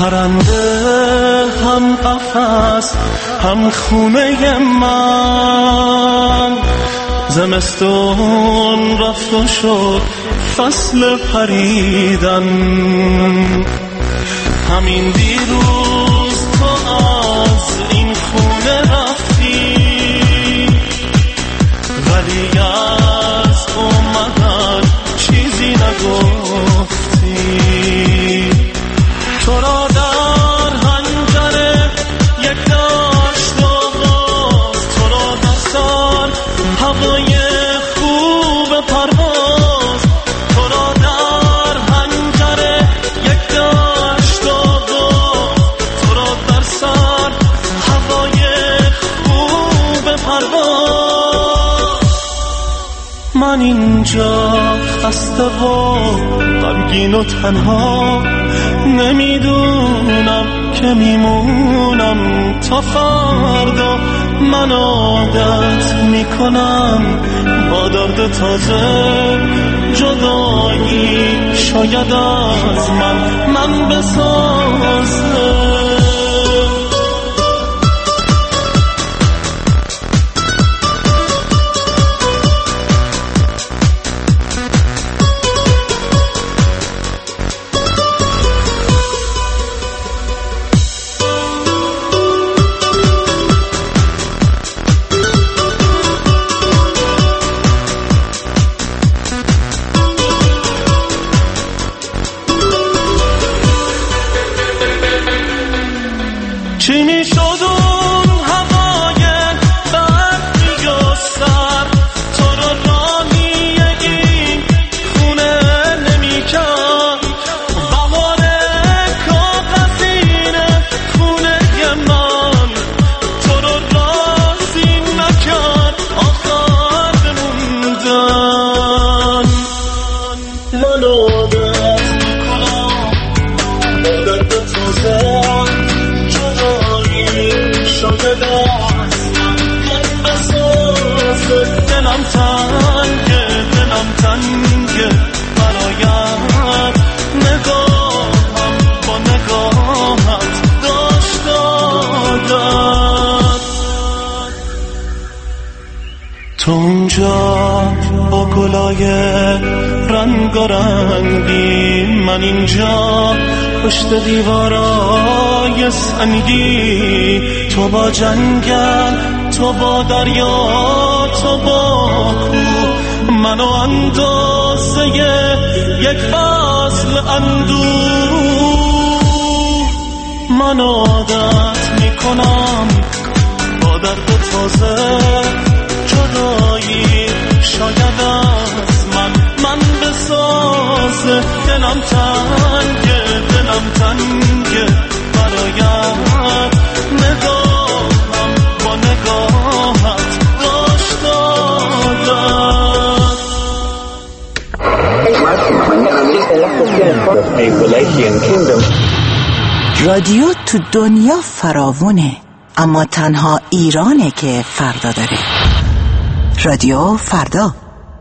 U: پرنده هم قفس هم خونه من، زمستون رفت و شد فصل پریدن. همین دیروز تو از این خونه رفتی، ولی از اومدن چیزی نگفتی. تو را در حنجره یک داشت آغاز، تو را در سر هوای خوب پرواز، تو را در حنجره یک داشت آغاز، تو را در سر هوای خوب پرواز. من اینجا خسته و غمگین و تنها، نمیدونم که میمونم تا فردا. من عادت میکنم با درد تازه جدایی، شاید از من بسازه. چی میشد اون هوای برد میگستر، تو رو رامی این خونه نمیکرد. بهار کاغذین خونه من، تو رو راضی نکرد آخر بموندن. من عادت میکنم با درد تازه شاید اصلا من بسازه. دلم تنگه برایت، نگاهم با نگاهت داشت عادت. تو اونجا با گلای رنگارنگی، من اینجا پشت دیوارای سنگی. تو با جنگل، تو با دریا، تو با کوه، منو اندازه یک فصل اندوه. من عادت میکنم با درد تازه جدایی، شاید از من بسازه. دلم تنگه برایت، نگاهم با نگاهت داشت عادت.
C: رادیو تو دنیا فراوونه، اما تنها ایرانه که فردا داره. رادیو فردا.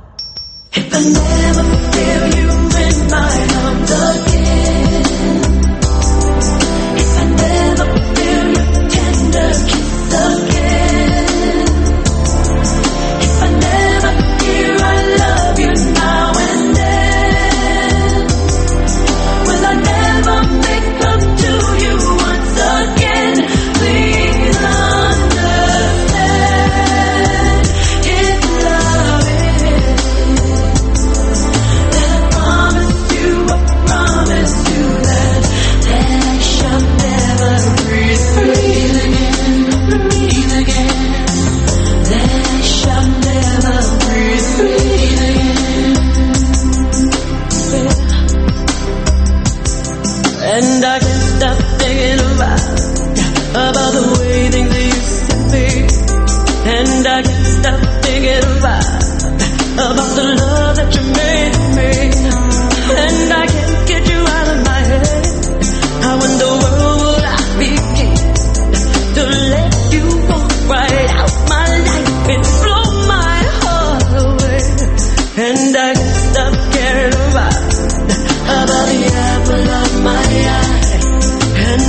U: And I can't stop thinking about the way things used to be. And I can't stop thinking about the love that you made me. And I can't get you out of my head. How in the world would I begin to let you walk right out my life and blow my heart away? And I can't stop caring about the apple of my eye. And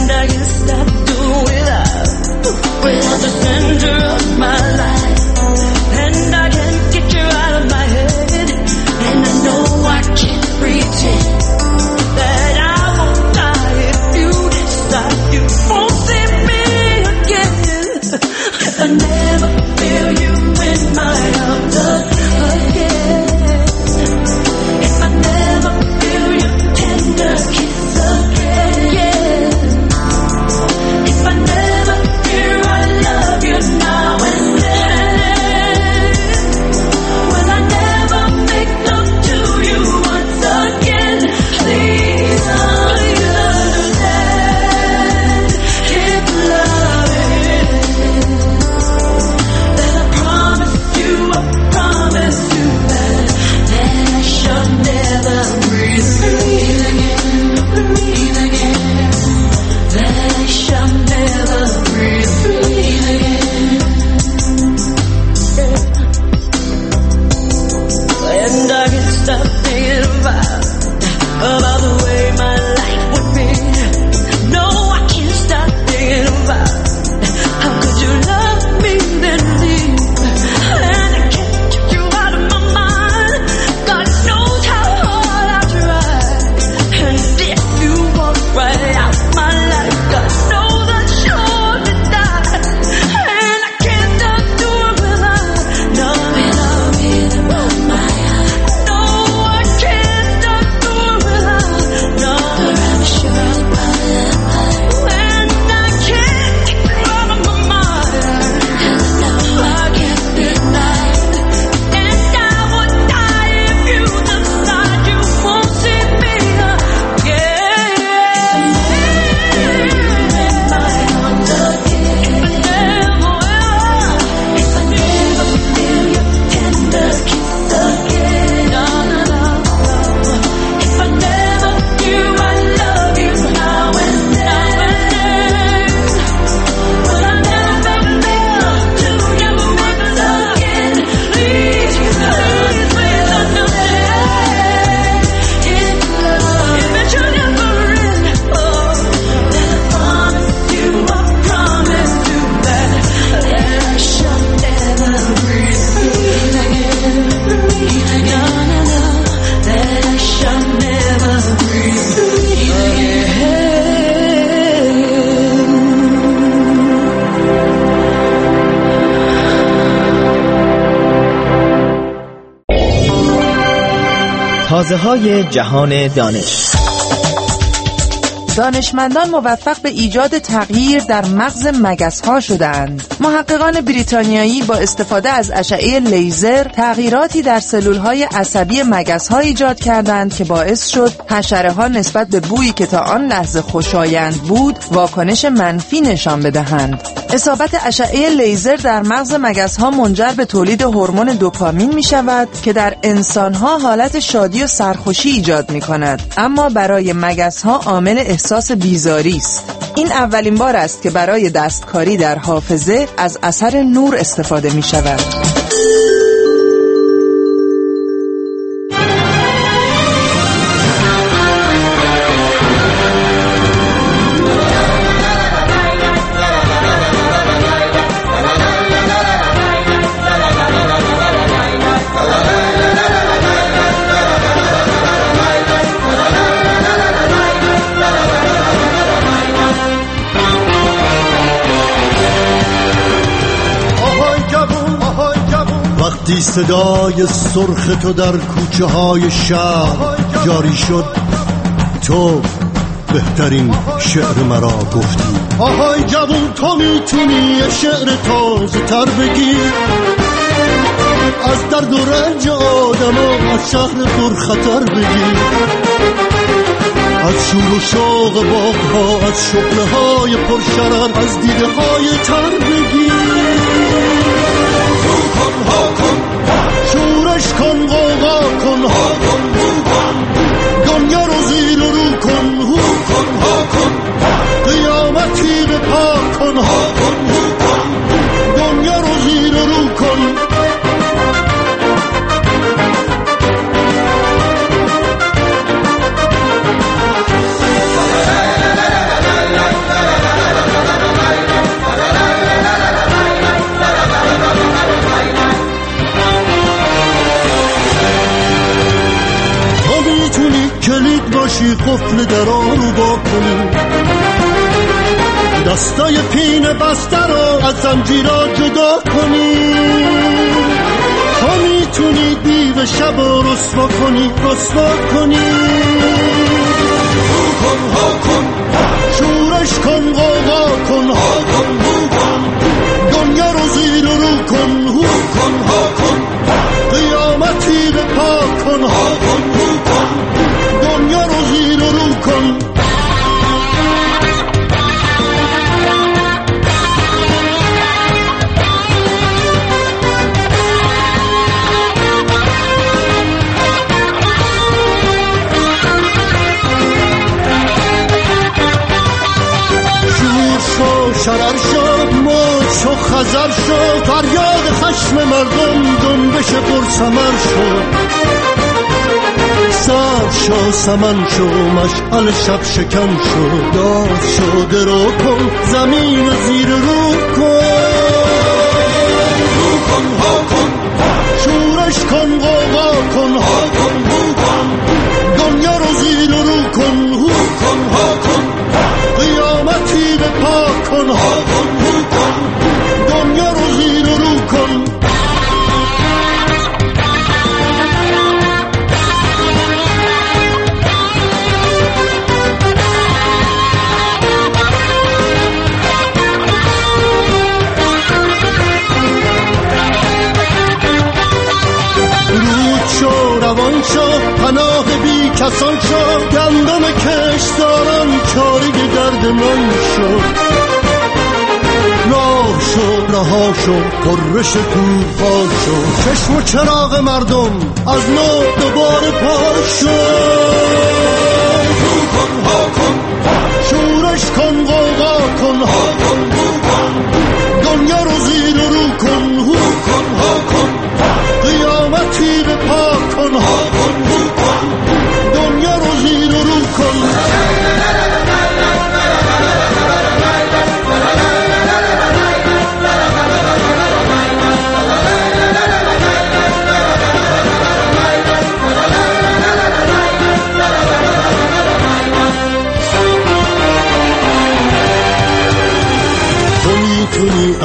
U: shall never breathe again.
A: تازه‌های جهان دانش.
D: دانشمندان موفق به ایجاد تغییر در مغز مگس‌ها شدند. محققان بریتانیایی با استفاده از اشعه لیزر تغییراتی در سلول‌های عصبی مگس‌ها ایجاد کردند که باعث شد حشره‌ها نسبت به بویی که تا آن لحظه خوشایند بود واکنش منفی نشان بدهند. اصابت اشعه لیزر در مغز مگس‌ها منجر به تولید هورمون دوپامین می‌شود که در انسان‌ها حالت شادی و سرخوشی ایجاد می‌کند، اما برای مگس‌ها عامل احساس بیزاری است. این اولین بار است که برای دستکاری در حافظه از اثر نور استفاده می‌شود.
W: وقتی صدای سرخ تو در کوچه های شهر جاری شد، تو بهترین شعر مرا گفتی. آهای جوون، تو میتونی یه شعر تازه تر بگی، از درد و رنج آدم ها، از شهر پرخطر بگی، از شور و شوق باغ ها، از شغله های پرشرر، از دیده های تر بگی. شورش کن، غوغا کن، ها کن، هو کن، دنیا رو زیر و رو کن، هو کن، ها کن، قیامتی به پا کن، ها کن، هو کن، دنیا رو زیر و رو کن. کلید باشی، قفل درا رو با کنی، دستای پین بسته رو از زنجیرا جدا کنی. تو میتونی دیو شب رو رسوا کنی، رسوا کنی. هو کن، ها کن، شورش کن، غوغا کن، ها کن، هو کن، دنیا رو زیر و رو کن، هو کن، ها کن، قیامتی به پا کن، ها کن، هو کن، دنیا رو زیر و رو کن. شور شو، شرر شو، موج شو، خزر شو، فریاد خشم مردم جنبش پرثمر شو. سر شو، سمن شو، مشعل شب شکن شو، داد شو، درو کن، زمین زیر رو کن. رو کن، ها کن، شورش کن، غوغا کن، ها کن، هو کن، دنیا رو زیر رو کن، هو کن، ها کن، قیامتی به پا کن، ها کن، هو کن، دنیا رو زیر رو کن. روان شو، پناه بی کسان شو، گندم کشتاران چاره درد من شو. راه شو، رها شو، پرش توفان شو، چشم و چراغ مردم از نو دوباره پا شو. رو کن، ها کن، شورش کن، غوغا کن، ها کن، هو کن، دنیا رو زیر و رو کن، هو کن، ها کن، قیامتی به پا کن، ها کن، هو کن، دنیا رو زیر و رو کن.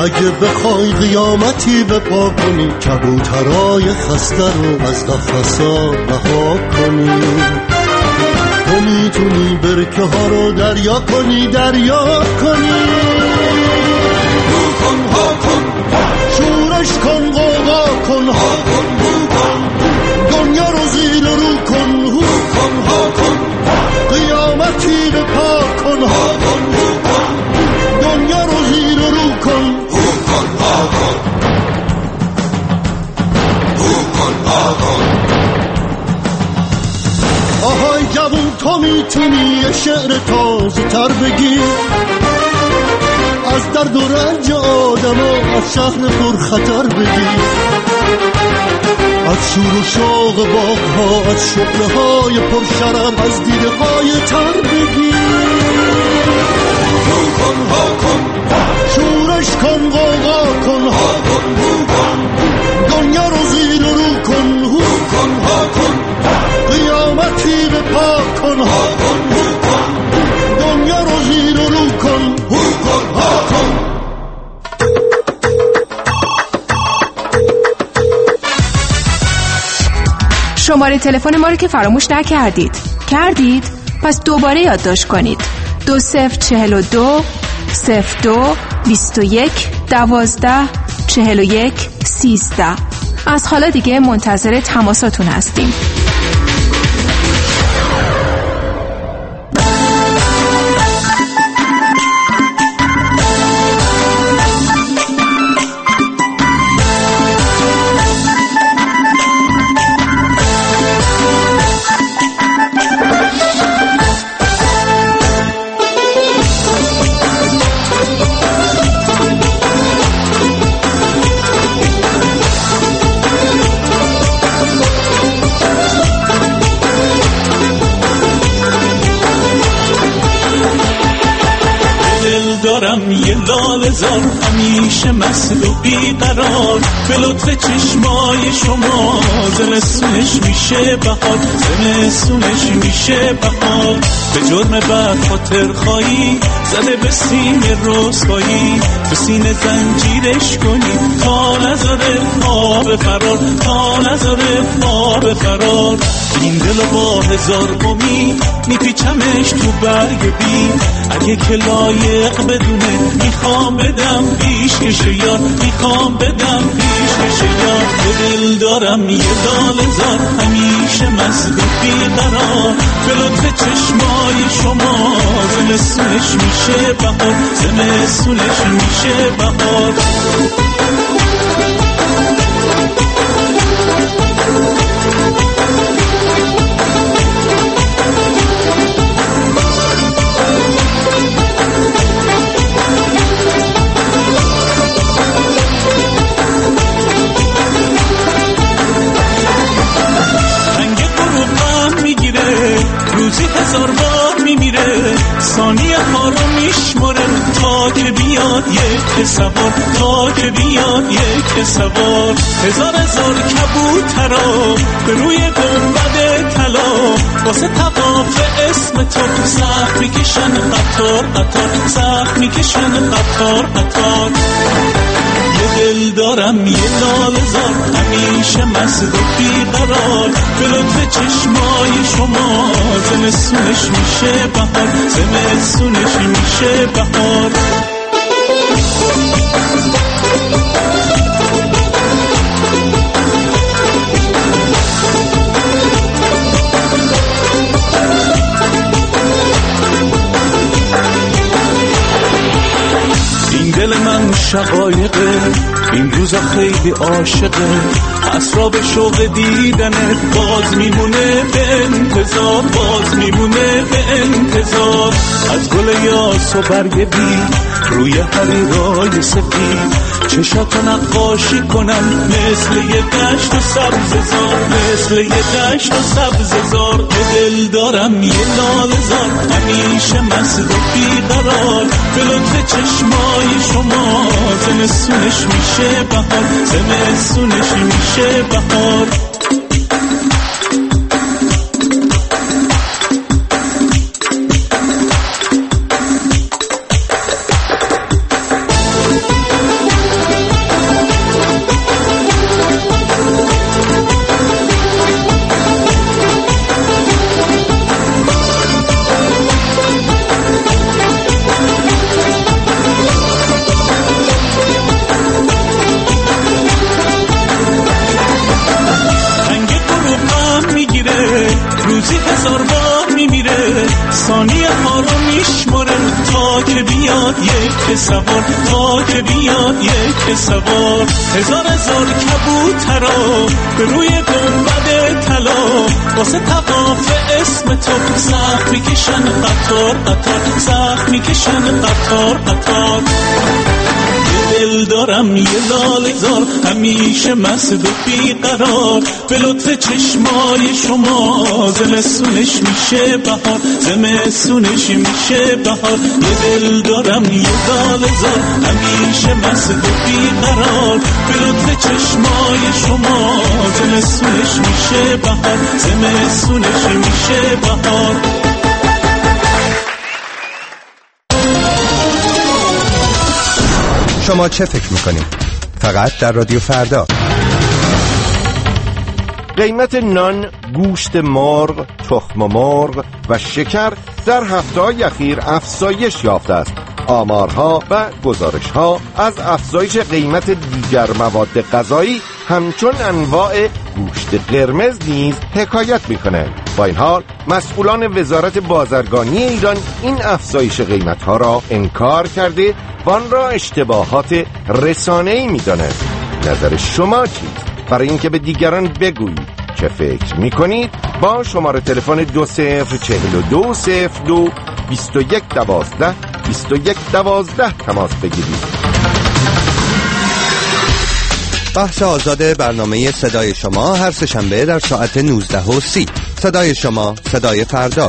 W: اگه بخوای قیامتی بپا کنی، کبوترای خسته رو از قفسا رها کنی. تو میتونی برکه ها رو دریا کنی، دریا کنی. رو کن ها کن، شورش کن، غوغا کن، ها کن رو کن، دنیا رو زیر رو کن، رو کن ها کن، قیامتی بپا کن، ها کن رو کن، دنیا رو زیر رو کن، رو کن ها کن، رو کن ها کن. آهای جوون تو میتونی یه شعر تازه تر بگی، از درد و رنج آدم و از شهر پرخطر بگی، از شور و شوق باغ‌ها، از شعله‌های پرشرر، از دیده‌های تر بگی. رو کن ها کن، شورش کن، غوغا کن، ها کن رو کن، دنیا رو زیر رو کن، رو کن ها کن، قیامتی بپا کن، ها کن رو کن، دنیا رو زیر رو کن، رو کن ها کن.
E: شماره تلفن ما رو که فراموش نکردید. کردید؟ پس دوباره یادداشت کنید. 2042 02 21 12 41 13. از حالا دیگه منتظر تماساتون هستیم.
U: یه لاله زار همیشه مسل و بیقرار، به لطف چشمای شما زمستونش میشه بهار، زمستونش میشه بهار. به جرم بد خاطر خواهی زده به سینه رسوایی، به سینه زنجیرش کنی تا نذاره پا به فرار، تا نذاره پا به فرار. این دل با هزار امید میپیچمش تو برگ بی، اگه که لایق بدونه میخوام بدم پیشکش یار، میخوام بدم پیشکش یار. دل دارم یه لاله زار همیشه مست و بیقرار، به لطف چشمای شما زمستونش میشه بهار، زمستونش میشه بهار. روزی 1000 بار میمیره، ثانیه ها رو میشماره تا که بیاد یک سوار، تا که بیاد یک سوار. هزار کبوترا به روی گنبد طلا، واسه طواف اسم تو سخت میکشن قطار قطار، سخت میکشن قطار قطار. یه دل دارم یه لاله زار همیشه مست و بیقرار، به لطف چشمای شما زمستونش میشه بهار، زمستونش میشه بهار. این دل من شقایقه، این روزا خیلی عاشقه، اسراب شوق دیدنت باز میمونه به انتظار، باز میمونه به انتظار. از گل یاس و برگ بی روی حریرای سفید، چشاتو نقاشی کنم مثل یه دشت و سبززار، مثل یه دشت و سبززار. دل دارم یه لاله زار همیشه مست و بیقرار، به لطف چشمای شما زمستونش میشه بهار، زمستونش میشه بهار.
F: راه میمیره، ثانیه ها رو میشمره تا که بیاد یک سوار، تا که بیاد یک سوار. هزار هزار کبوترا به روی گنبد طلا واسه طواف اسم تو زخم میکشن قطار قطار، زخم میکشن قطار قطار. دل دارم یه لاله زار همیشه مست و بیقرار، به لطف چشمای شما زمستونش میشه بهار، زمستونش میشه بهار. یه دل دارم یه لاله زار همیشه مست و بیقرار، به لطف چشمای شما زمستونش میشه بهار، زمستونش میشه بهار.
G: شما چه فکر میکنید؟ فقط در رادیو فردا.
H: قیمت نان، گوشت مرغ، تخم مرغ و شکر در هفته‌های اخیر افزایش یافته است. آمارها و گزارش‌ها از افزایش قیمت دیگر مواد غذایی همچون انواع گوشت قرمز نیز حکایت می‌کنند. با این حال مسئولان وزارت بازرگانی ایران این افزایش قیمت‌ها را انکار کرده و آن را اشتباهات رسانه‌ای می‌دانند. نظر شما چیست؟ برای اینکه به دیگران بگویید چه فکر می‌کنید با شماره تلفن 204202 2112 2112 تماس بگیرید.
G: بخش آزاد برنامه صدای شما هر سه‌شنبه در ساعت 19:30. صدای شما، صدای فردا.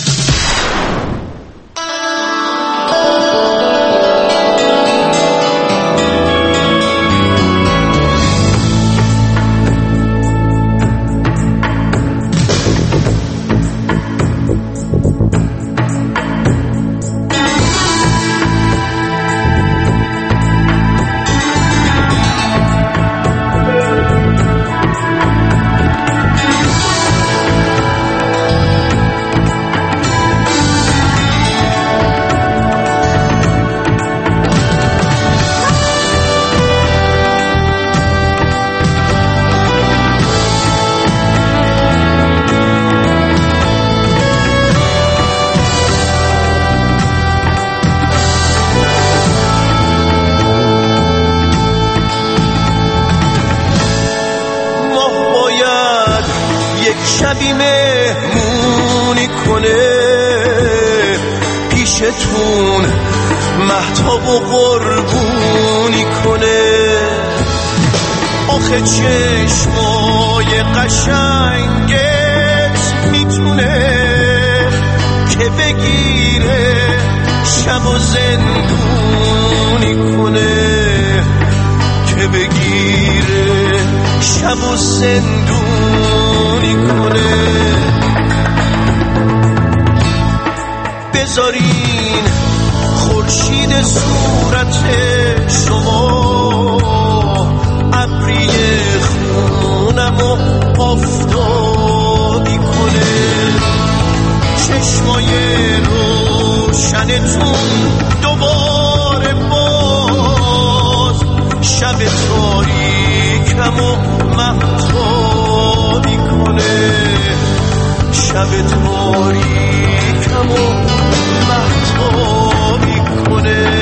W: شبی مهمونی کنه پیشتون، مهتاب و قربونی کنه. آخه چشمای قشنگت میتونه که بگیره شب و زندونی کنه، که بگیره شب و زندونی کنه. بذارین خورشید صورت شما ابری خونمو آفتابی کنه. چشمای روشنتون دوباره باز شب تاریکمو مهتابی کنه. شب تاریکمو مهتابی کنه.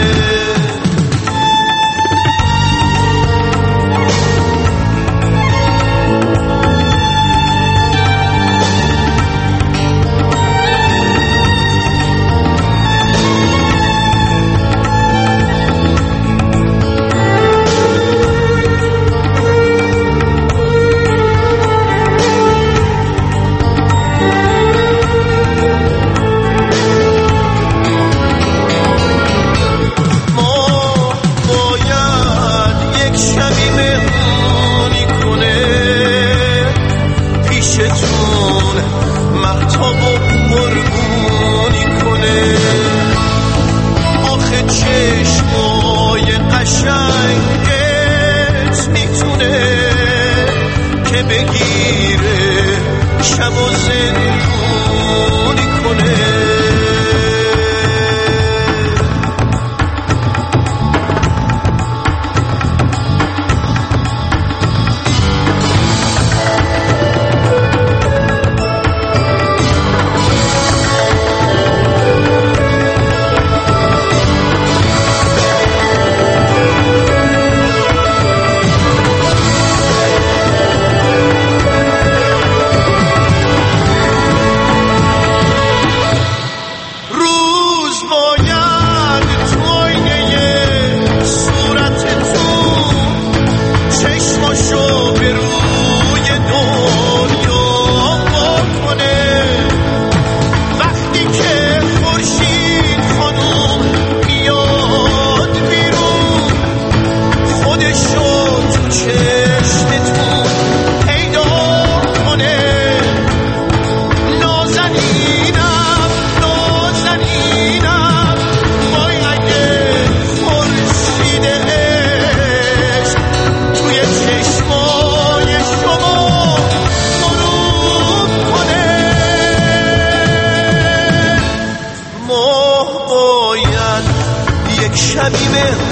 B: صمیم